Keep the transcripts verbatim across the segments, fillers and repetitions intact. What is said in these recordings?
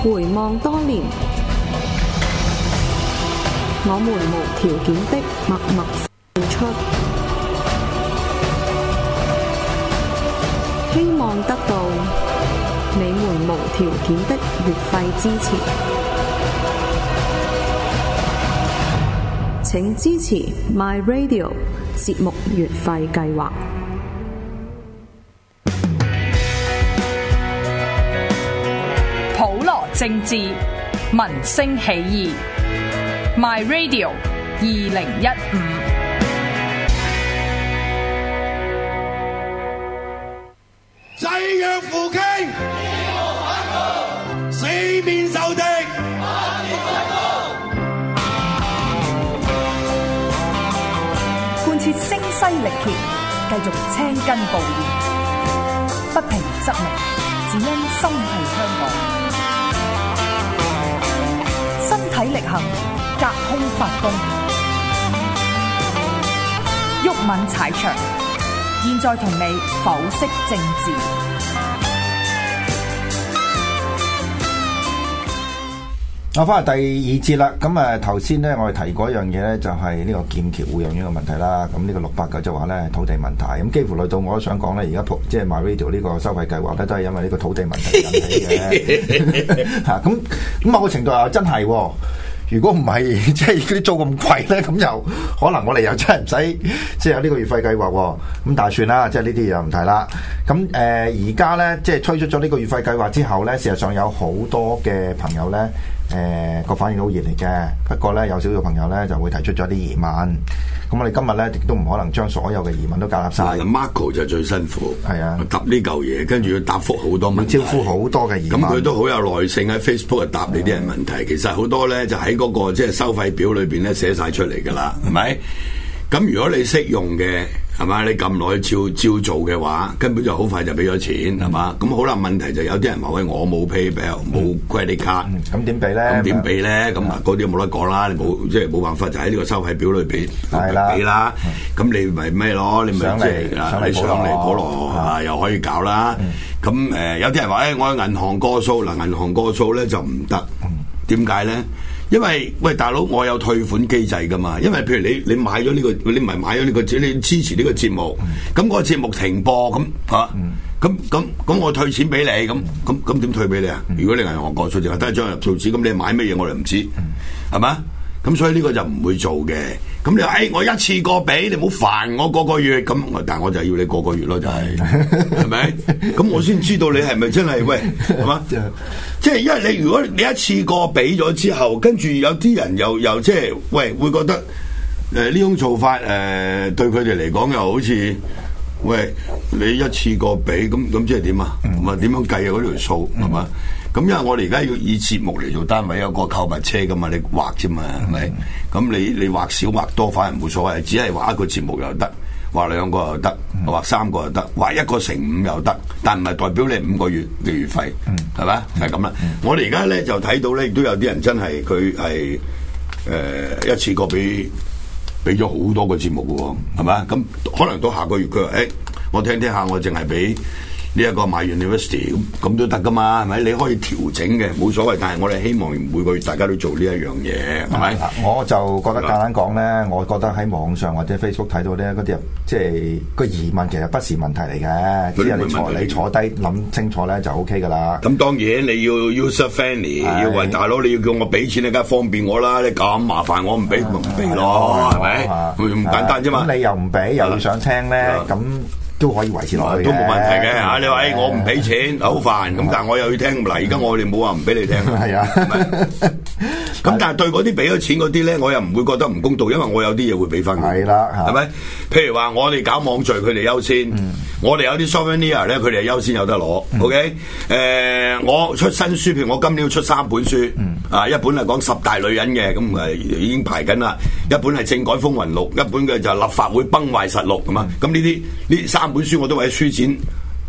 回望多年，我們無條件的默默付出，希望得到你們無條件的月費支持。請支持 My Radio 節目月費計劃。 普羅政治，民聲起義。My Radio 二零一五。 濟弱扶傾，四面受敵。 貫徹聲嘶力竭，繼續青筋暴現，不平則鳴，只因心繫香港。身體力行，隔空發功，毓民踩場，現在同你剖析政治。 我翻嚟第二節啦，咁啊頭先咧我哋提過一樣嘢咧，就係呢個劍橋會有呢個問題啦。咁呢個六八九就話咧土地問題，咁幾乎累到我都想講咧，而家即係 MyRadio 呢個收費計劃咧，都係因為呢個土地問題引起嘅。嚇咁咁某個程度又真係、哦，如果唔係即係啲租咁貴咧，咁又可能我哋又真係唔使即係有呢個月費計劃喎、哦。咁但係算啦，即係呢啲又唔提啦。咁誒而家咧即係推出咗呢個月費計劃之後咧，事實上有好多嘅朋友咧。誒個、呃、反應都好熱烈嘅，不過咧有少少朋友咧就會提出咗啲疑問，咁我哋今日咧亦都唔可能將所有嘅疑問都解答晒。 Marco 就最辛苦，係啊，答呢嚿嘢，跟住要答覆好多問題， 招呼好多嘅疑問。 咁佢都好有耐性喺 Facebook 答你啲人問題，其實好多咧就喺嗰、那個即係、就是、收費表裏邊咧寫晒出嚟㗎啦，係咪？咁如果你識用嘅係嘛，你咁耐照照做嘅話，根本就好快就俾咗錢係嘛。咁、嗯、好啦，問題就有啲人話喂，我冇 PayPal 冇 credit card， 咁點俾咧？ 咁點俾咧？咁啊嗰啲冇得講啦，你冇即係冇辦法就喺呢個收費表裏邊俾啦。咁你咪咩咯？你咪即係你上嚟普羅啊，又可以搞啦。咁誒、嗯呃、有啲人話誒、欸，我喺銀行過數嗱，銀行過數咧就唔得。點解咧？因為喂大佬，我有退款機制噶嘛。因為譬如你你買咗呢、這個，你唔係買咗呢、這個，你支持呢個節目，咁嗰、嗯、個節目停播咁嚇，咁咁咁我退錢俾你，咁咁咁點退俾你啊？嗯、如果你銀行過數就得一張入數紙，咁你買乜嘢我哋唔知，係嘛、嗯？咁所以呢個就唔會做嘅。咁你話誒、哎，我一次過俾你，唔好煩我個個月咁，但係我就要你個個月咯，就係係咪？咁我先知道你係咪真係喂係嘛？即係因為你如果你一次過俾咗之後，跟住有啲人又又即係喂會覺得誒呢、呃、種做法誒、呃、對佢哋嚟講又好似喂你一次過俾咁咁即係點啊？咁啊點樣計啊嗰條數係嘛？咁因為我哋而家要以節目嚟做單位，有個購物車噶嘛，你畫啫嘛，係咪？咁你你畫少畫多反而冇所謂，只係畫一個節目又得，畫兩個又得，畫三個又得，畫一個乘五又得，但唔係代表你五個月嘅月費，係咪？就係咁啦。我哋而家咧就睇到咧，亦都有啲人真係佢係誒一次過俾俾咗好多個節目嘅喎，係咪？咁可能到下個月佢話誒，我聽聽下，我淨係俾。呢一個 My University 咁咁都得噶嘛，係咪？你可以調整嘅，冇所謂。但係我哋希望每個月大家都做呢一樣嘢，係咪？ 我就覺得簡單講咧，我覺得喺網上或者 Facebook 睇到咧嗰啲，即係個疑問其實不是問題嚟嘅，只係你坐你坐低諗清楚咧就 OK 噶啦。 咁當然你要 user friendly，要話大佬你要叫我俾錢，你梗係方便我啦。你咁麻煩我唔俾咪唔俾咯，係咪？咁簡單啫嘛。 咁你又唔俾又要想聽咧，咁。都可以維持落去， 都冇問題嘅嚇。你話誒，我唔俾錢好煩，咁但係我又要聽。嗱，而家我哋冇話唔俾你聽。係啊。咁但係對嗰啲俾咗錢嗰啲咧，我又唔會覺得唔公道，因為我有啲嘢會俾翻佢。係啦，係咪？譬如話我哋搞網聚，佢哋優先。我哋有啲 souvenir 咧，佢哋係優先有得攞。OK，誒，我出新書，譬如我今年要出三本書。啊，一本係講十大女人嘅，咁誒已經排緊啦。一本係政改風雲錄，一本嘅就係立法會崩壞實錄咁啊。咁呢啲呢三本書我都喺書展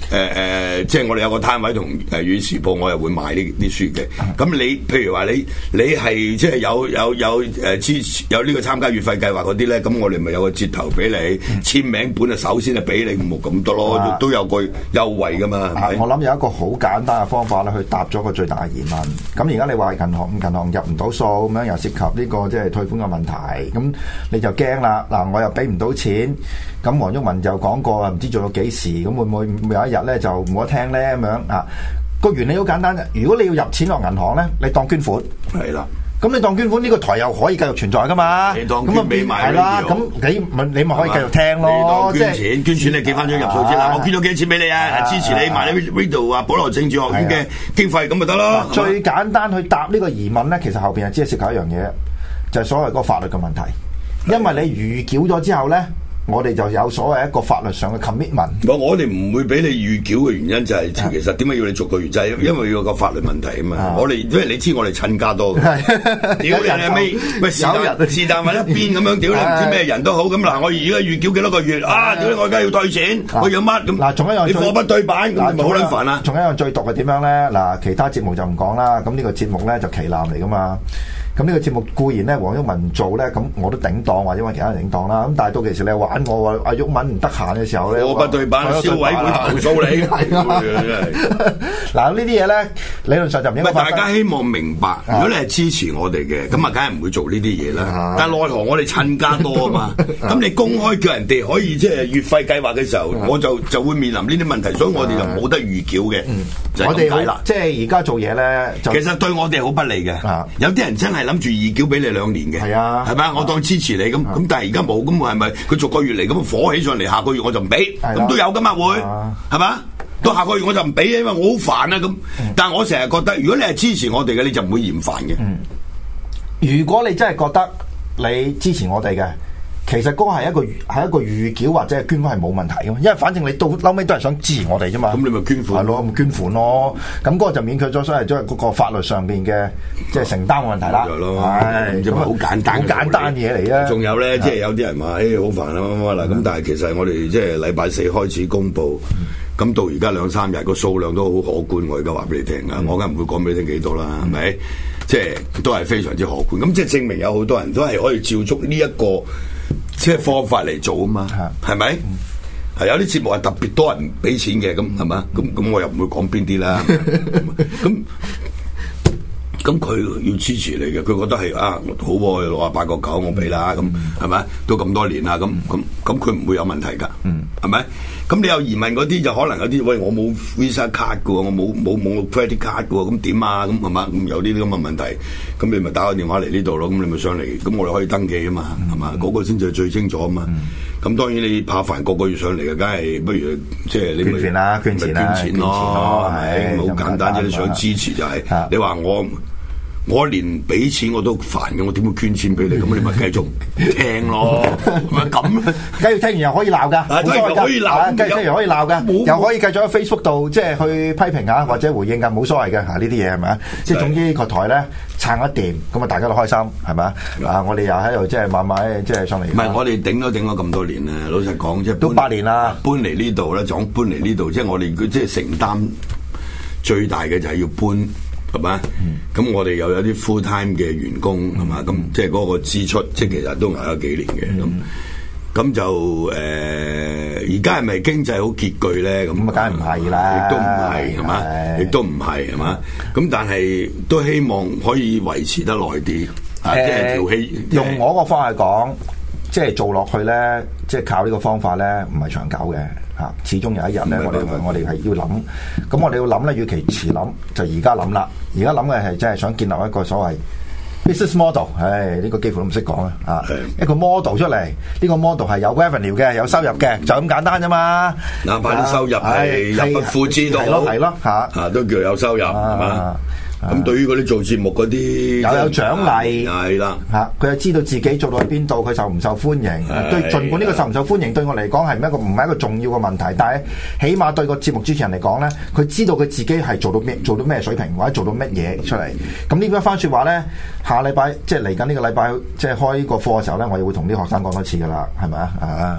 誒誒，即係我哋有個攤位同誒《語時報》，我又會賣呢啲書嘅。咁你譬如話你你係即係有有有誒支持有呢個參加月費計劃嗰啲咧，咁我哋咪有個折頭俾你，簽名本啊首先係俾你冇咁多咯，都有個優惠噶嘛。係咪？ 我諗有一個好簡單嘅方法咧，去答咗個最大嘅疑問。咁而家你話銀行銀行入唔到數咁樣，又涉及呢個即係退款嘅問題，咁你就驚啦。嗱，我又俾唔到錢，咁黃毓民就講過啊，唔知做到幾時，咁會唔會有一日咧就冇得聽咧咁樣啊？個原理好簡單嘅，如果你要入錢落銀行咧，你當捐款係啦。 咁你當捐款呢個台又可以繼續存在噶嘛？ 你當捐俾埋係啦，咁你咪你咪可以繼續聽咯。 你當捐錢，捐錢你寄翻張入數先啦。我捐咗幾多錢俾你啊？支持你買你 Radio 啊，保羅政治學院嘅經費咁咪得咯。 最簡單去答呢個疑問咧，其實後邊係只係涉及一樣嘢，就係所謂嗰個法律嘅問題。因為你預繳咗之後咧，我哋就有所謂一個法律上嘅 commitment。 我我哋唔會俾你預繳嘅原因就係、是、其實點解要你逐個月？就係因為有個法律問題啊嘛。啊我哋因為你知我哋親家多，屌你係咪？喂是但是但揾一邊咁樣，屌你唔知咩人都好咁嗱。我而家預繳幾多個月啊？屌你我而家要退錢，啊、我要乜咁？嗱，仲一樣你貨不對版咁，咪好撚煩啊！ 仲有一樣最毒係點樣咧？嗱，其他節目就唔講啦。咁呢個節目咧就旗艦嚟噶嘛。咁呢個節目固然咧，黃毓民做咧，咁我都頂檔，或者揾其他人頂檔啦。咁但係到其時你玩我話阿毓民唔得閒嘅時候咧， 貨不對版，消委會投訴你。係啊， 嗱呢啲嘢咧，理論上就唔應該發生。 大家希望明白，如果你係支持我哋嘅，咁啊，梗係唔會做呢啲嘢啦。但係奈何我哋親家多啊嘛，咁你公開叫人哋可以即係月費計劃嘅時候，我就就會面臨呢啲問題，所以我哋就冇得預繳嘅。就係咁解啦。 即係而家做嘢咧， 其實對我哋好不利嘅。有啲人真係諗住預繳俾你兩年嘅，係啊，係咪？我當支持你咁，咁但係而家冇，咁係咪佢逐個月嚟咁火起上嚟，下個月我就唔俾，咁都有噶嘛會，係嘛？到下個月我就唔俾，因為我好煩啊咁。但係我成日覺得，如果你係支持我哋嘅，你就唔會嫌煩嘅。 如果你真係覺得你支持我哋嘅，其實嗰個係一個係一個預繳或者係捐款係冇問題嘅，因為反正你到後尾都係想支持我哋啫嘛。咁你咪捐款， 係咯，咪捐款咯。咁嗰個就免卻咗所謂即係嗰個法律上邊嘅即係承擔嘅問題啦。係咁啊，好簡單，好簡單嘢嚟啊。 仲有咧，即係有啲人話，誒好煩啊乜乜啦。咁但係其實我哋即係禮拜四開始公佈，咁到而家兩三日個數量都好可觀。我而家話俾你聽啊，我梗係唔會講俾你聽幾多啦，係咪？即係都係非常之可觀。咁即係證明有好多人都係可以照足呢一個。即係方法嚟做啊嘛，係咪？係有啲節目係特別多人俾錢嘅，咁係嘛？咁咁我又唔會講邊啲啦。咁咁佢要支持你嘅，佢覺得係啊好喎，六啊八個九我俾啦，咁係咪？都咁多年啦，咁咁咁佢唔會有問題㗎，係咪？咁你有疑問嗰啲就可能有啲，喂我冇 Visa card 嘅喎，我冇冇冇 credit card 嘅喎，咁點啊？咁係嘛？咁有呢啲咁嘅問題，咁你咪打個電話嚟呢度咯，咁你咪上嚟，咁我哋可以登記啊嘛，係嘛？嗰個先至係最清楚啊嘛。咁當然你怕煩個個月上嚟嘅，梗係不如即係你咪捐錢啦，捐錢啦， 捐錢咯，係好簡單啫。你想支持就係你話我。我連俾錢我都煩嘅，我點會捐錢俾你？咁你咪繼續聽咯，咪咁。 繼續聽完又可以鬧㗎， 繼續可以鬧， 繼續聽完可以鬧㗎，又可以繼續喺 Facebook 度即係去批評下或者回應㗎，冇所謂嘅嚇呢啲嘢係咪啊？即係總之個台咧撐一掂，咁啊大家都開心係咪啊？啊我哋又喺度即係慢慢即係上嚟。唔係我哋頂都頂咗咁多年啦，老實講即係都八年啦， 搬嚟呢度咧，講搬嚟呢度，即係我哋即係承擔最大嘅就係要搬。係嘛？咁、嗯、我哋又有啲 full time 嘅員工係嘛？咁、嗯、即係嗰個支出，即係其實都捱咗幾年嘅咁。咁、嗯、就誒，而家係咪經濟好拮據咧？咁咁啊，梗係唔係啦， 亦都唔係係嘛，亦都唔係係嘛。咁但係都希望可以維持得耐啲。誒、呃，即係條氣。 用我個方法講，即係做落去咧，即係靠呢個方法咧，唔係長久嘅。嚇，始終有一日咧，我哋我哋係要諗，咁我哋要諗咧，與其遲諗，就而家諗啦。而家諗嘅係真係想建立一個所謂 business model，唉，呢個幾乎都唔識講啦。啊，一個 model 出嚟，呢個 model 係有 revenue 嘅，有收入嘅，就咁簡單啫嘛。 哪怕啲收入係入不敷支都好， 係咯係咯嚇， 嚇都叫有收入係嘛。咁對於嗰啲做節目嗰啲又有獎勵， 係啦嚇，佢又知道自己做到去邊度，佢受唔受歡迎。對，儘管呢個受唔受歡迎對我嚟講係一個唔係一個重要嘅問題，但係起碼對個節目主持人嚟講咧，佢知道佢自己係做到咩，做到咩水平，或者做到乜嘢出嚟。咁呢一番説話咧，下禮拜即係嚟緊呢個禮拜，即係開個課嘅時候咧，我亦會同啲學生講多次噶啦，係咪啊？啊！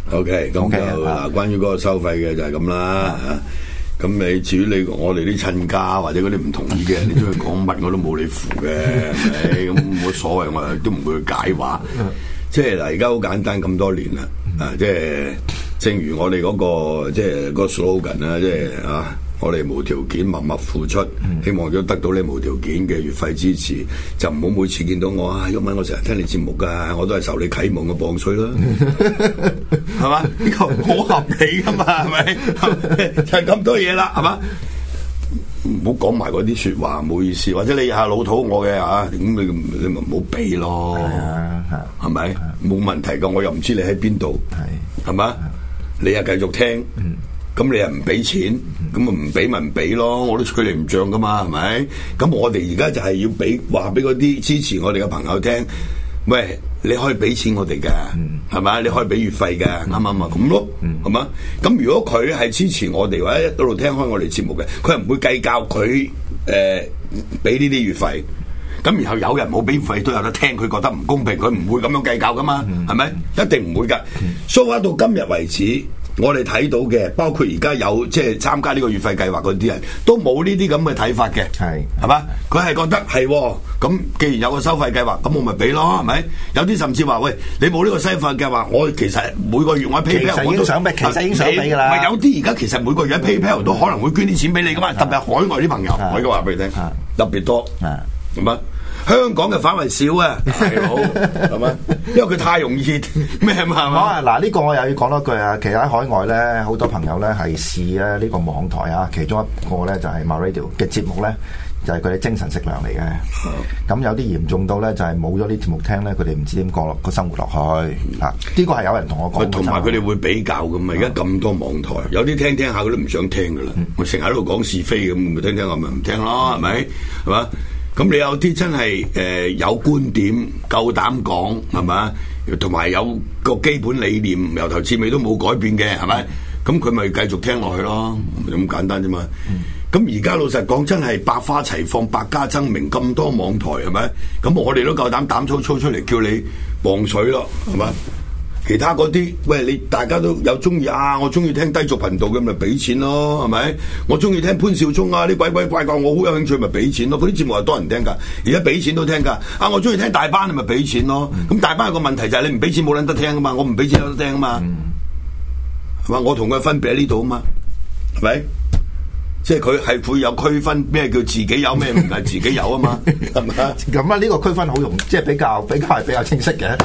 OK， 咁就嗱，關於嗰個收費嘅就係咁啦嚇。咁你至於你我哋啲親家或者嗰啲唔同意嘅，你中意講乜我都冇你符嘅，係咪？咁冇所謂，我哋都唔會去解話。即係嗱，而家好簡單，咁多年啦，啊，即係正如我哋嗰個即係嗰個 slogan 啦，即係啊。我哋無條件默默付出，希望如果得到你無條件嘅月費支持，就唔好每次見到我啊，毓民我成日聽你節目㗎，我都係受你啟蒙嘅磅水啦，係嘛？呢個好合理㗎嘛，係咪？就係咁多嘢啦，係嘛？唔好講埋嗰啲説話，冇意思。或者你下老土我嘅嚇，咁你你咪唔好俾咯，係咪？冇問題㗎，我又唔知你喺邊度，係嘛？你又繼續聽。咁你又唔俾錢，咁啊唔俾咪唔俾咯，我都催你唔漲噶嘛，係咪？咁我哋而家就係要俾話俾嗰啲支持我哋嘅朋友聽，喂，你可以俾錢我哋嘅，係咪？你可以俾月費嘅，啱唔啱啊？咁咯，係嘛？咁如果佢係支持我哋或者一路聽開我哋節目嘅，佢係唔會計較佢誒俾呢啲月費。咁然後有人冇俾費都有得聽，佢覺得唔公平，佢唔會咁樣計較噶嘛，係咪？一定唔會㗎。所以話到今日為止。我哋睇到嘅，包括而家有即係參加呢個月費計劃嗰啲人都冇呢啲咁嘅睇法嘅，係係嘛？佢係覺得係咁，既然有個收費計劃，咁我咪俾咯，係咪？有啲甚至話：喂，你冇呢個收費計劃，我其實每個月我 PayPal 我都想俾，其實已經想俾㗎啦。唔係有啲而家其實每個月喺 PayPal 都可能會捐啲錢俾你噶嘛，特別係海外啲朋友，我而家話俾你聽，特別多，係嘛？香港嘅範圍少啊，係好係嘛？因為佢太容易咩嘛係嘛？ 啊嗱，呢個我又要講多句啊。其實喺海外咧，好多朋友咧係試咧呢個網台啊，其中一個咧就係 MyRadio 嘅節目咧，就係佢哋精神食糧嚟嘅。咁有啲嚴重到咧，就係冇咗啲節目聽咧，佢哋唔知點過個生活落去啊。呢個係有人同我講。 同埋佢哋會比較噶嘛？而家咁多網台，有啲聽聽下佢都唔想聽噶啦。我成日喺度講是非咁，咪聽聽我咪唔聽咯，係咪？係嘛？咁你有啲真係誒、呃、有觀點夠膽講係嘛，同埋有個基本理念由頭至尾都冇改變嘅係咪？咁佢咪繼續聽落去咯，咁簡單啫嘛。咁而家老實講真係百花齊放、百家爭鳴，咁多網台係咪？咁我哋都夠膽膽粗粗出嚟叫你磅水咯，係嘛？其他嗰啲，喂，你大家都有中意啊！我中意聽低俗頻道嘅，咪俾錢咯，係咪？我中意聽潘少聰啊，啲鬼鬼怪怪，我好有興趣，咪俾錢咯。嗰啲節目係多人聽㗎，而家俾錢都聽㗎。啊，我中意聽大班，你咪俾錢咯。咁大班有個問題就係你唔俾錢冇撚得聽㗎嘛，我唔俾錢有得聽㗎嘛，係嘛？我同佢分別喺呢度啊嘛，係咪？即係佢係會有區分咩叫自己有，咩唔係自己有啊嘛，係咪啊？ 咁啊，呢個區分好容易，即係比較比較係比較清晰嘅。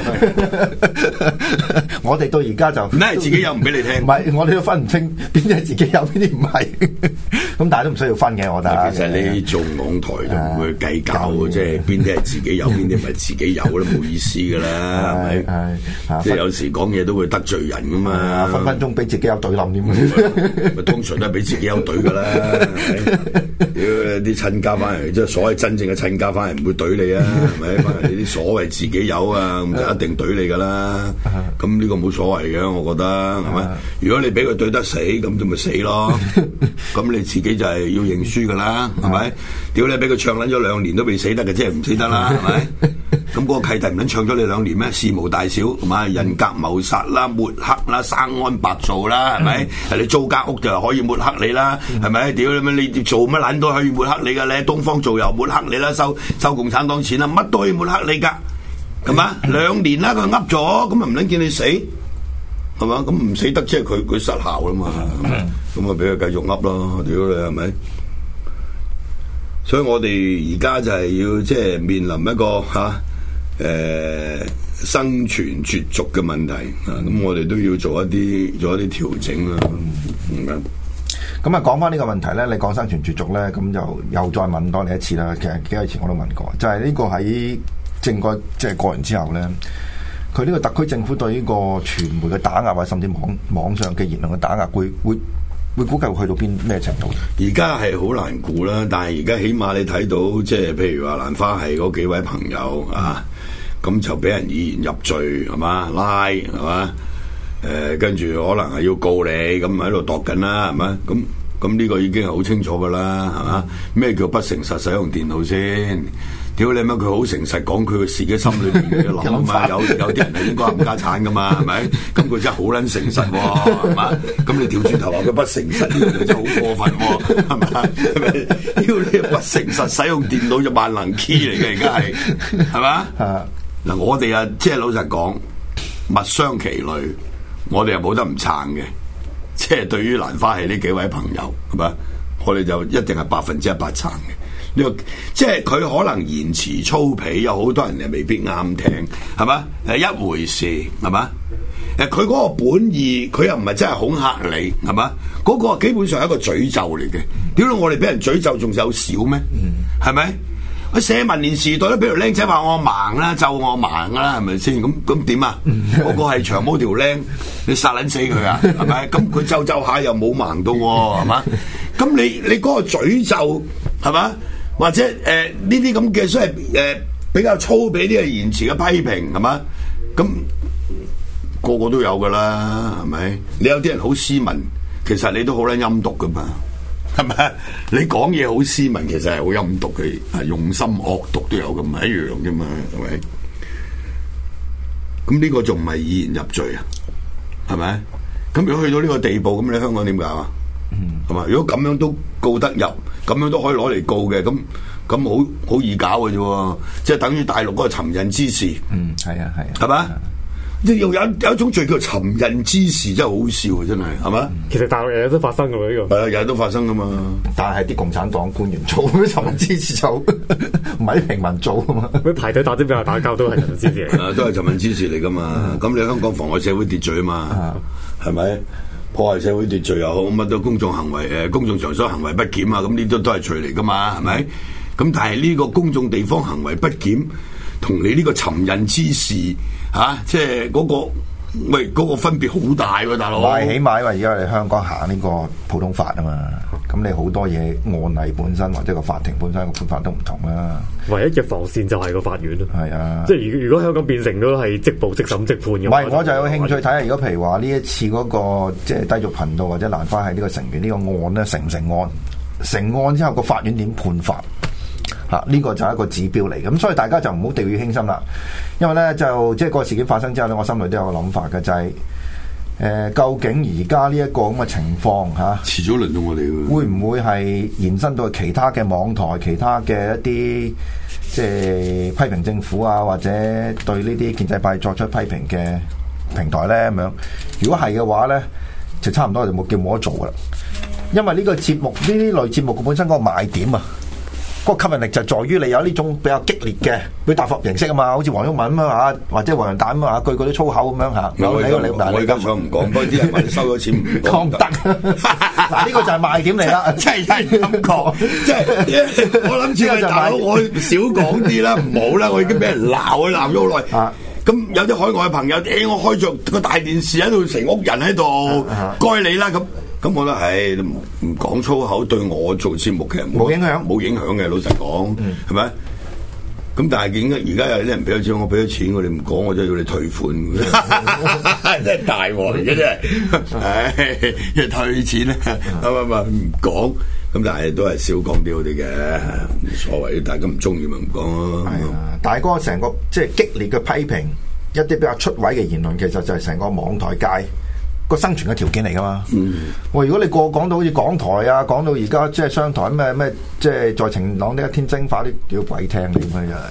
我哋到而家就唔係自己有唔俾你聽， 唔係我哋都分唔清邊啲係自己有，邊啲唔係。咁但係都唔需要分嘅，我覺得。 其實你做網台就唔會計較，即係邊啲係自己有，邊啲唔係自己有都冇意思㗎啦，係咪？係即係有時講嘢都會得罪人㗎嘛， 分分鐘俾自己有隊冧添。 咪通常都係俾自己有隊㗎啦。屌啲親家翻嚟，即係所謂真正嘅親家翻嚟唔會懟你啊，係咪？翻嚟你啲所謂自己有啊，咁就一定懟你噶啦。咁呢個冇所謂嘅，我覺得係咪？如果你俾佢懟得死，咁就咪死咯。咁你自己就係要認輸噶啦，係咪？屌你俾佢唱撚咗兩年都未死得嘅，即係唔死得啦，係咪？咁嗰個契弟唔撚唱咗你兩年咩？事無大小，係嘛？人格謀殺啦、抹黑啦、生安白造啦，係咪？係你租間屋就可以抹黑你啦，係咪？屌你咩？你做乜撚都可以抹黑你噶，你喺東方做又抹黑你啦，收收共產黨錢啦，乜都可以抹黑你噶，係嘛？兩年啦，佢噏咗，咁啊唔撚見你死，係嘛？咁唔死得即係佢佢失效啦嘛，咁啊俾佢繼續噏咯，屌你係咪？所以我哋而家就係要即係面臨一個吓。啊誒、呃，生存絕續嘅問題啊，咁我哋都要做一啲做一啲調整啦。咁咁啊，講翻呢個問題咧，你講生存絕續咧，咁就又再問多你一次啦。其實幾日前我都問過，就係、是、呢個喺政改即係過完之後咧，佢呢個特區政府對呢個傳媒嘅打壓，或者甚至網網上嘅言論嘅打壓，會會會估計會去到邊咩程度？ 而家係好難估啦，但係而家起碼你睇到，即係譬如話蘭花系嗰幾位朋友啊。咁就俾人以言入罪係嘛，拉係嘛，誒跟住可能係要告你，咁喺度度緊啦係嘛，咁咁呢個已經係好清楚噶啦係嘛，咩叫不誠實使用電腦先？ 屌你乜佢好誠實講佢自己心裏邊嘅諗啊嘛，有有啲人係應該冚家產噶嘛，係咪？咁佢真係好撚誠實喎，係嘛？咁你調轉頭話佢不誠實，呢個真係好過分喎，係咪？係咪？屌你不誠實，使用電腦就萬能 key 嚟嘅，而家係係嘛？嗱，我哋啊，即係老實講，物傷其類，我哋又冇得唔撐嘅。即係對於蘭花系呢幾位朋友，係咪？我哋就一定係百分之一百撐嘅。呢個即係佢可能言辭粗鄙，有好多人又未必啱聽，係嘛？係一回事，係嘛？誒，佢嗰個本意，佢又唔係真係恐嚇你，係嘛？嗰、嗰個基本上係一個詛咒嚟嘅。點解我哋俾人詛咒仲有少咩？係咪？佢寫文年時代都俾條僆仔話我盲啦，咒我盲啦，係咪先？咁咁點啊？嗰個係長毛條僆，你殺撚死佢啊？係咪？咁佢咒咒下又冇盲到喎，係嘛？咁你你嗰個詛咒係嘛？或者誒呢啲咁嘅所謂誒比較粗鄙啲嘅言辭嘅批評係嘛？咁個個都有噶啦，係咪？你有啲人好斯文，其實你都好撚陰毒噶嘛，係咪？你講嘢好斯文，其實係好陰毒嘅，係用心惡毒都有咁一樣啫嘛，係咪？咁呢個仲唔係以言入罪啊？係咪？咁如果去到呢個地步，咁你香港點搞啊？係嘛？如果咁樣都告得入，咁樣都可以攞嚟告嘅，咁咁好好易搞嘅啫，即係等於大陸嗰個尋釁滋事。嗯，係啊，係啊，係嘛？即係又有有一種罪叫尋釁滋事，真係好笑啊！真係，係嘛？ 其實大陸日日都發生噶喎，呢個係啊， 日日都發生噶嘛。 但係啲共產黨官員做尋釁滋事就唔係啲平民做啊嘛。 佢排隊打啲俾人打交都係尋釁滋事嚟， 都係尋釁滋事嚟噶嘛。咁你香港妨礙社會秩序啊嘛，係咪？破壞社會秩序又好，乜都公眾行為誒，公眾場所行為不檢啊，咁呢啲都係罪嚟噶嘛，係咪？咁但係呢個公眾地方行為不檢，同你呢個尋釁滋事嚇，即係嗰個喂嗰個分別好大喎，大佬。 唔係，起碼因為而家你香港行呢個普通法啊嘛，咁你好多嘢案例本身或者個法庭本身個判法都唔同啦。 唯一嘅防線就係個法院咯。 係啊， 即係如如果香港變成咗係即報即審即判嘅， 唔係我就有興趣睇下，如果譬如話呢一次嗰、那個即係低俗頻道或者蘭花系呢個成員呢、這個案咧成唔成案？成案之後個法院點判法？嚇、啊，呢、這個就係一個指標嚟，咁所以大家就唔好掉以輕心啦。因為咧就即係個事件發生之後咧，我心裏都有個諗法嘅，就係、是、誒、呃、究竟而家呢一個咁嘅情況嚇，啊、 遲早輪到我哋嘅， 會唔會係延伸到其他嘅網台、其他嘅一啲即係批評政府啊，或者對呢啲建制派作出批評嘅平台咧咁樣？如果係嘅話咧，就差唔多就冇叫冇得做噶啦。因為呢個節目呢啲類節目嘅本身嗰個賣點啊。個吸引力就在於你有呢種比較激烈嘅表達方形式啊嘛，好似黃毓民咁啊，或者黃洋達咁啊，句句都粗口咁樣嚇。 我而家想唔講，不過啲人話你收咗錢唔講得。 嗱呢個就係賣點嚟啦， 真係真係咁講，即係我諗住係大佬，我少講啲啦，唔好啦，我已經俾人鬧，鬧咗好耐。咁有啲海外嘅朋友，誒我開著個大電視喺度，成屋人喺度，該你啦咁。咁我覺得，唉，唔唔講粗口對我做節目嘅冇影響， 冇影響嘅。老實講，係咪、嗯？咁但係點解而家有啲人俾咗錢，我俾咗錢，我哋唔講，我就要你退款，真係大鑊嚟嘅真係。唉，一退錢咧，咁啊嘛唔講，咁但係都係少講啲好啲嘅，冇所謂。大家唔中意咪唔講咯。係啊， 大哥成個即係激烈嘅批評，一啲比較出位嘅言論，其實就係成個網台界個生存嘅條件嚟噶嘛？嗯，喂，如果你個講到好似港台啊，講到而家即係商台咩咩，即係在晴朗呢一天蒸發啲叫鬼聽你咁樣。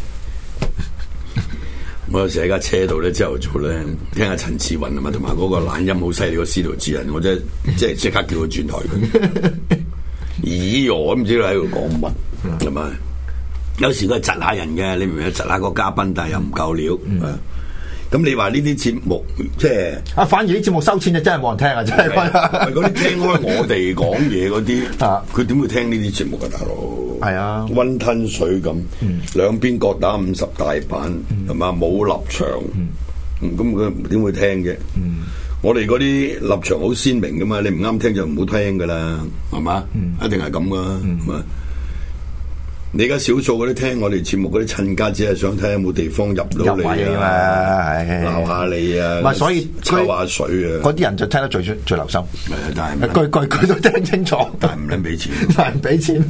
我有時喺架車度咧，朝頭早咧聽下陳志雲啊嘛，同埋嗰個懶音好犀利個司徒智人，我真係即係即刻叫佢轉台佢。咦我都唔知佢喺度講乜，係咪？有時佢係窒下人嘅，你明唔明？窒下個嘉賓，但係又唔夠料。嗯咁你話呢啲節目即係啊，反而啲節目收錢就真係冇人聽啊！真係， 係嗰啲聽開我哋講嘢嗰啲啊，佢點會聽呢啲節目啊？大佬係啊，溫吞水咁，兩邊各打五十大板，係嘛？冇立場，咁佢點會聽嘅？我哋嗰啲立場好鮮明噶嘛，你唔啱聽就唔好聽噶啦，係嘛？一定係咁噶，係嘛？ 你而家少數嗰啲聽我哋節目嗰啲親家，只係想睇下有冇地方入到嚟啊，鬧下你啊， 唔係所以抽下水啊， 嗰啲人就聽得最最留心。 係啊，但係句句句都聽清楚， 但係唔撚俾錢， 但係唔俾錢。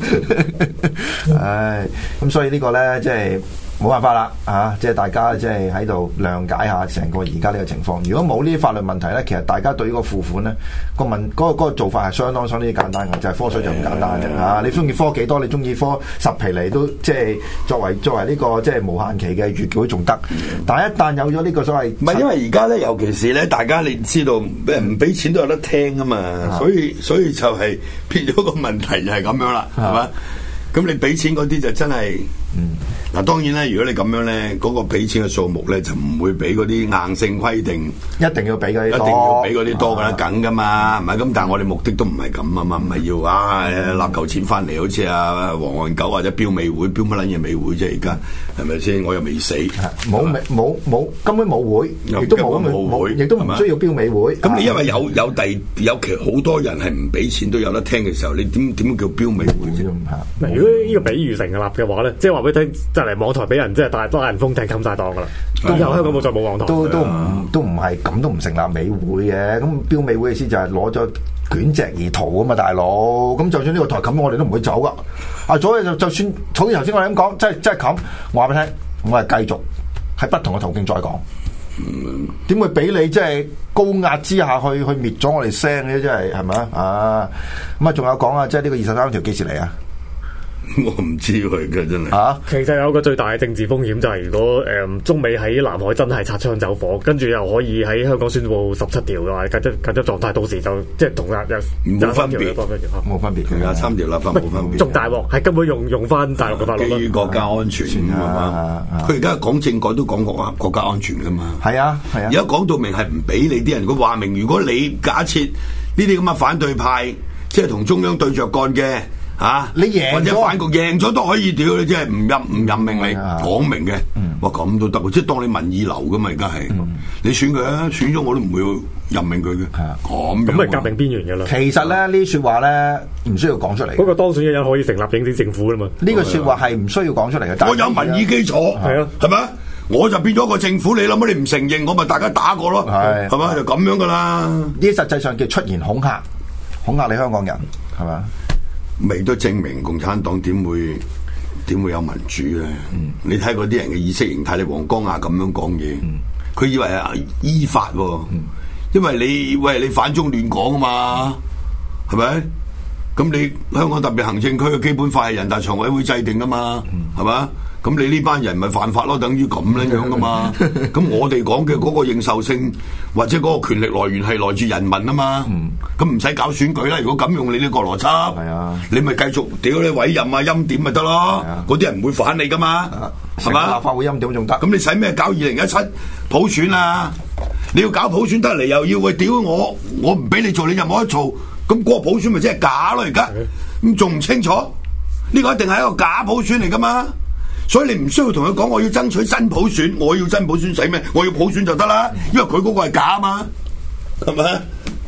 唉，咁所以個呢個咧，即係。冇辦法啦，啊！即係大家即係喺度諒解下成個而家呢個情況。如果冇呢啲法律問題咧，其實大家對於個付款咧個問嗰、嗰個嗰個做法係相當相當之簡單嘅，就係、是、科水就咁簡單嘅嚇、啊。你中意科幾多？你中意科十皮嚟都即係作為作為呢、呢個即係無限期嘅月繳仲得。但係一旦有咗呢個所謂唔係因為而家咧，尤其是咧，大家你知道俾人唔俾錢都有得聽啊嘛，啊所以所以就係變咗個問題就係咁樣啦，係嘛、啊？咁你俾錢嗰啲就真係。嗯，嗱當然咧，如果你咁樣咧，嗰、那個俾錢嘅數目咧就唔會俾嗰啲硬性規定， 一定要俾嗰啲，一定要俾嗰啲多噶啦，梗噶嘛，唔係咁。但係我哋目的都唔係咁啊嘛，唔係要啊立嚿錢翻嚟，好似啊黃漢九或者標美會，標乜撚嘢美會啫？而家係咪先？我又未死， 冇冇冇根本冇會，亦都冇冇會，亦都唔需要標美會。 咁你因為有有第有其好多人係唔俾錢都有得聽嘅時候，你點點叫標美會啫？ 如果呢個比喻成立嘅話咧，即係話俾你聽，就嚟網台俾人即係大拉人封艇冚晒檔噶啦，咁又香港冇再冇網台， 都都唔都唔係咁，都唔成立美會嘅。咁標美會嘅意思就係攞咗捲席而逃啊嘛，大佬。咁就算呢個台冚，我哋都唔會走噶。啊，所以就就算好似頭先我哋咁講，即係即係冚，我話俾你聽，我係繼續喺不同嘅途徑再講。點會俾你即係高壓之下去去滅咗我哋聲嘅？真係係咪啊？咁啊，仲有講啊，即係呢個二十三條幾時嚟啊？ 我唔知佢嘅真係啊！其實有個最大嘅政治風險就係，如果誒、嗯、中美喺南海真係擦槍走火，跟住又可以喺香港宣布十七條嘅話，緊急緊急狀態，到時就即係同亞有冇分別，冇分別，廿三條立法冇分別。 仲大鑊係根本用用翻大陸嘅法律， 基於國家安全啊嘛。佢而家講政改都講國啊國家安全噶嘛。 係啊係啊。而家講到明係唔俾你啲人，佢話明，如果你假設呢啲咁嘅反對派，即係同中央對着幹嘅。吓、啊， 你贏或者反局贏咗都可以屌你，即係唔任唔任命你講明嘅，哇咁都得，即係當你民意流噶嘛，而家係你選佢啊，選咗我都唔會任命佢嘅，咁咁咪革命邊緣噶啦。 其實咧呢啲說話咧唔需要講出嚟， 嗰個當選嘅人可以成立影子政府啦嘛。 呢個說話係唔需要講出嚟嘅。 我有民意基礎，係啊，係咪？我就變咗個政府，你諗下你唔承認，我咪大家打過咯，係係嘛，就咁樣噶啦。 呢啲實際上叫出言恐嚇，恐嚇你香港人，係嘛？ 未都證明共產黨點會點會有民主咧？嗯、你睇嗰啲人嘅意識形態，你黃江亞咁樣講嘢，佢、嗯、以為係依法喎，嗯、因為你喂你反中亂港啊嘛，係咪？咁你香港特別行政區嘅基本法係人大常委會制定噶嘛，係咪、嗯？咁你呢班人咪犯法咯，等於咁樣樣噶嘛。咁我哋講嘅嗰個認受性或者嗰個權力來源係來自人民啊嘛。咁唔使搞選舉啦。如果咁用你呢個邏輯，係啊，你咪繼續屌你委任啊欽點咪得咯。嗰啲人唔會反你噶嘛，係嘛、啊？立法會欽點仲得。咁你使咩搞二零一七普選啊？你要搞普選得嚟又要去屌我，我唔俾你做，你就冇得做。咁嗰個普選咪即係假咯？而家咁仲唔清楚？呢、呢個一定係一個假普選嚟噶嘛？所以你唔需要同佢講，我要爭取真普選，我要真普選使咩？我要普選就得啦，因為佢嗰個係假啊嘛，係咪？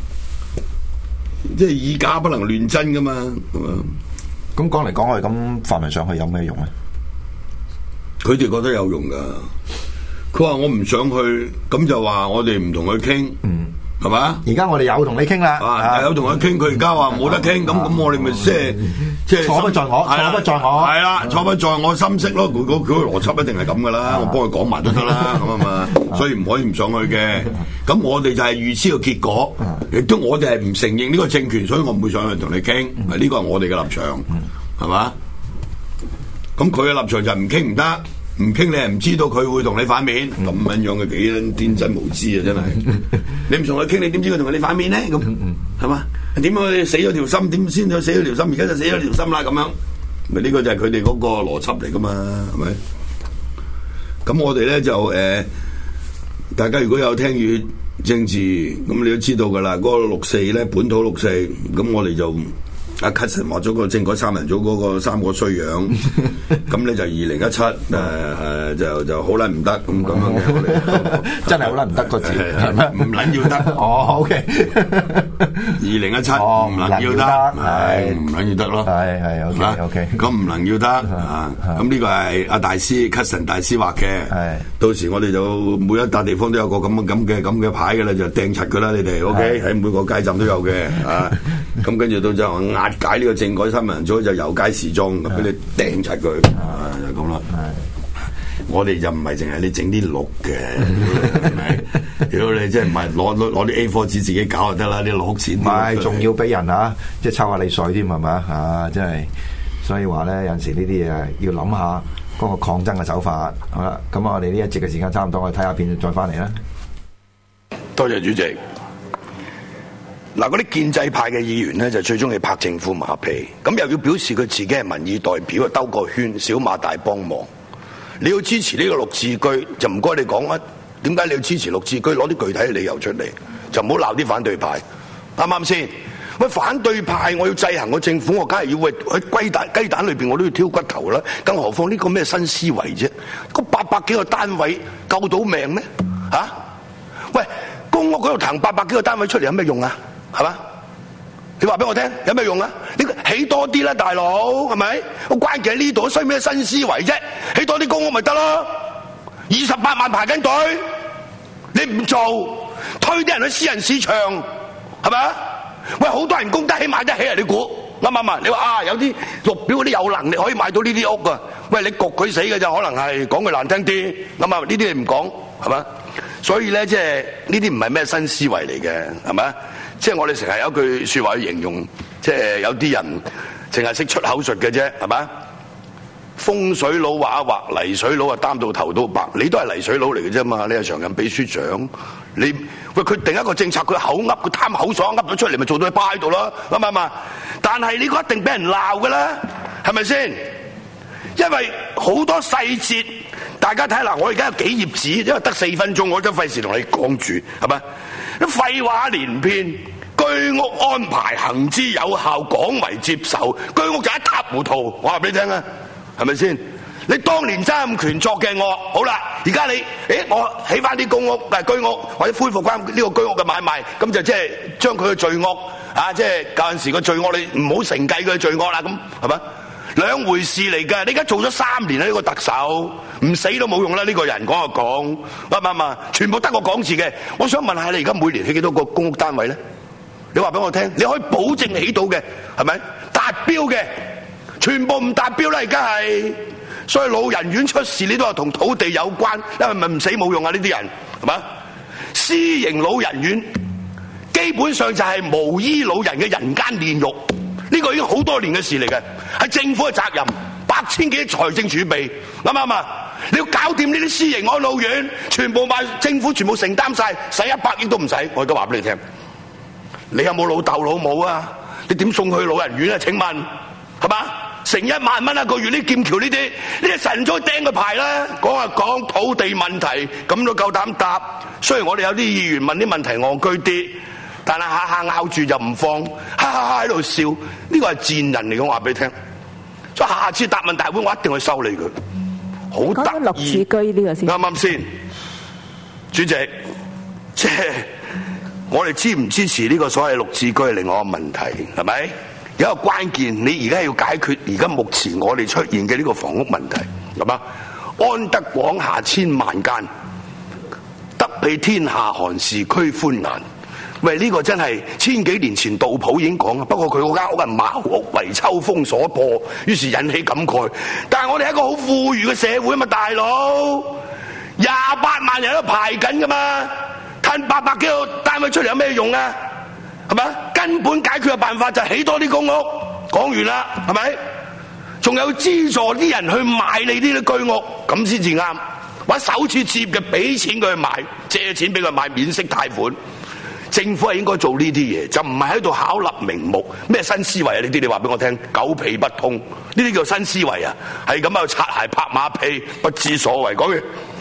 即係以假不能亂真噶嘛，係嘛？ 咁講嚟講去，咁泛民上去有咩用咧？ 佢哋覺得有用噶，佢話我唔想去，咁就話我哋唔同佢傾。嗯。係嘛？而家我哋有同你傾啦， 啊，有同佢傾，佢而家話冇得傾，咁咁我哋咪即係即係錯不在我，錯不在我， 係啦，錯不在我心識咯。佢嗰佢個邏輯一定係咁噶啦，我幫佢講埋都得啦，咁啊嘛，所以唔可以唔上去嘅。咁我哋就係預知個結果，亦都我哋係唔承認呢個政權，所以我唔會上去同你傾。呢個係我哋嘅立場，係嘛？咁佢嘅立場就唔傾唔得。唔傾你係唔知道佢會同你反面，咁樣樣嘅幾天真無知啊！真係，你唔同佢傾，你點知佢同你反面咧？咁係嘛？點解死咗條心？點先至死咗條心？而家就死咗條心啦！咁樣，咪呢個就係佢哋嗰個邏輯嚟噶嘛？係咪？咁我哋咧就誒、呃，大家如果有聽粵政治，咁你都知道噶啦。嗰、那個六四咧，本土六四，咁我哋就。阿 Cutson 畫咗個政改三人組嗰個三個衰樣，咁咧就二零一七誒誒就就好撚唔得咁咁樣嘅， 真係好撚唔得個字， 唔撚要得。 哦，OK， 二零一七唔能要得，係唔能要得咯。 係係 OK OK。 咁唔能要得啊！咁呢個係阿大師 Cusson 大師畫嘅。係。到時我哋就每一笪地方都有個咁咁嘅咁嘅牌嘅啦，就掟柒佢啦，你哋 OK 喺每個街站都有嘅啊。咁跟住到之後押解呢個政改新聞組就遊街示眾，咁俾你掟柒佢啊，就咁啦。我哋就唔係淨係你整啲綠嘅，係咪？如果你即係唔係攞攞攞啲 A 四紙自己搞就得啦，啲攞錢。唔係，仲要俾人啊，即係抽下你水添係嘛啊！真係，所以話咧有陣時呢啲嘢要諗下嗰個抗爭嘅手法。好啦，咁我哋呢一節嘅時間差唔多，我哋睇下片再翻嚟啦。 多謝主席。嗱，嗰啲建制派嘅議員咧就最中意拍政府馬屁，咁又要表示佢自己係民意代表，兜個圈，小馬大幫忙。你要支持呢個綠置居，就唔該你講啊，點解你要支持綠置居？攞啲具體嘅理由出嚟，就唔好鬧啲反對派，啱唔啱先？喂，反對派我要制衡個政府，我梗係要喂喺雞蛋雞蛋裏邊我都要挑骨頭啦，更何況呢個咩新思維啫？個八百幾個單位救到命咩？嚇、啊？喂，公屋嗰度騰八百幾個單位出嚟有咩用啊？係嘛？你話俾我聽，有咩用啊？你起多啲啦，大佬，係咪？我關鍵喺呢度，需咩新思維啫？起多啲公屋咪得咯？二十八萬排緊隊，你唔做，推啲人去私人市場，係咪啊？喂，好多人供得起買得起啊！你估啱唔啱啊？你話啊，有啲綠表嗰啲有能力可以買到呢啲屋啊？喂，你焗佢死嘅就可能係講句難聽啲，啱啊？呢啲你唔講，係嘛？所以咧，即係呢啲唔係咩新思維嚟嘅，係咪？即係我哋成日有一句說話去形容，即係有啲人淨係識出口術嘅啫，係嘛？風水佬畫一畫，泥水佬啊擔到頭都白，你都係泥水佬嚟嘅啫嘛，你係常任秘書長，你喂佢定一個政策，佢口噏，佢貪口爽噏咗出嚟，咪做到佢趴喺度咯，啱唔啱啊？但係呢個一定俾人鬧噶啦，係咪先？因為好多細節，大家睇嗱，我而家有幾頁紙，因為得四分鐘，我都費事同你講住，係咪？啲廢話連篇，居屋安排行之有效，廣為接受，居屋就一塌糊塗。我話俾你聽啊，係咪先？你當年曾蔭權作嘅惡，好啦，而家你，誒，我起翻啲公屋、誒居屋，或者恢復翻呢個居屋嘅買賣，咁就即係將佢嘅罪惡，啊，即係舊陣時嘅罪惡，你唔好承繼佢嘅罪惡啦，咁係咪？兩回事嚟㗎，你而家做咗三年啦，呢個特首唔死都冇用啦，呢個人講就講，啱唔啱啊？全部得個講字嘅。我想問下你而家每年起幾多個公屋單位咧？你話俾我聽，你可以保證起到嘅係咪達標嘅？全部唔達標啦，而家係，所以老人院出事你都係同土地有關，因為咪唔死冇用啊？呢啲人係嘛？私營老人院基本上就係無依老人嘅人間煉獄。呢個已經好多年嘅事嚟嘅，係政府嘅責任，八千幾億財政儲備，啱唔啱啊？你要搞掂呢啲私營安老院，全部賣政府全部承擔晒，使一百億都唔使，我而家話俾你聽。你有冇老豆老母啊？你點送去老人院啊？請問係嘛？成一萬蚊一個月，呢劍橋呢啲，呢啲神早釘個牌啦！講啊講土地問題，咁都夠膽答。雖然我哋有啲議員問啲問題戇居啲。但係下下咬住就唔放，哈哈哈喺度笑，呢個係賤人嚟嘅，我話俾你聽。所以下次答問大會，我一定去收你佢。好得意。綠置居呢個先。啱啱先，主席，即係我哋支唔支持呢個所謂綠置居係另外一個問題，係咪？有一個關鍵，你而家要解決而家目前我哋出現嘅呢個房屋問題，係嘛？安得廣廈千萬間，得比天下寒士俱歡顏。喂，呢、這個真係千幾年前杜甫已經講啦，不過佢嗰間屋係茅屋為秋風所破，於是引起感慨。但係我哋係一個好富裕嘅社會啊嘛，大佬，廿八萬人都排緊噶嘛，褪八百幾個單位出嚟有咩用啊？係咪？根本解決嘅辦法就係起多啲公屋。講完啦，係咪？仲有資助啲人去買你呢啲居屋，咁先至啱。或者首次置業嘅俾錢佢去買，借錢俾佢買免息貸款。政府係應該做呢啲嘢，就唔係喺度巧立名目。咩新思維啊？呢啲你話俾我聽，狗屁不通。呢啲叫新思維啊，係咁喺度擦鞋拍馬屁，不知所謂。講完。